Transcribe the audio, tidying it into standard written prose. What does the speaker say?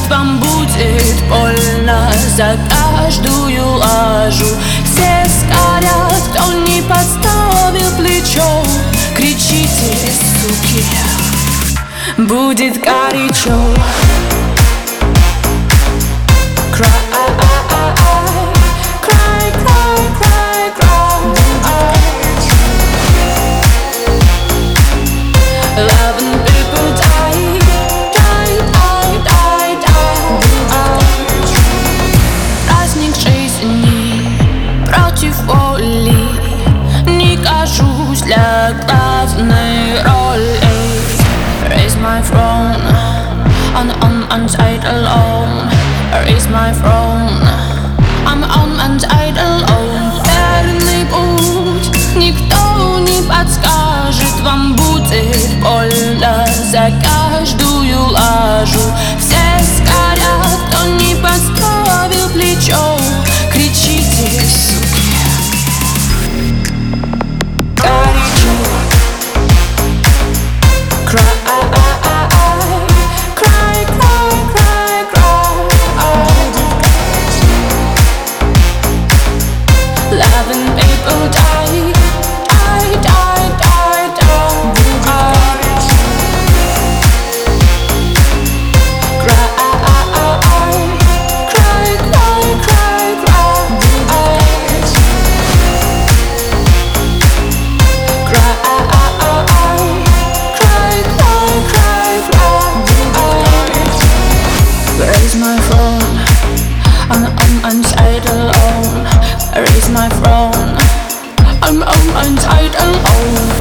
вам будет больно за каждую лажу. Все скорят, кто не подставил плечо. Кричите, суки, будет горячо. Для главной роли. Raise my throne on side alone. Raise my throne on side alone. Верный путь никто не подскажет. Вам будет больно за каждую лажу. Все скорят, кто не подставил плечо. Кричите, суки. Loving people die, die, die, die, die. Cry, cry, cry, cry, cry. Raise my phone on side alone. Raise my throne, I'm on side alone.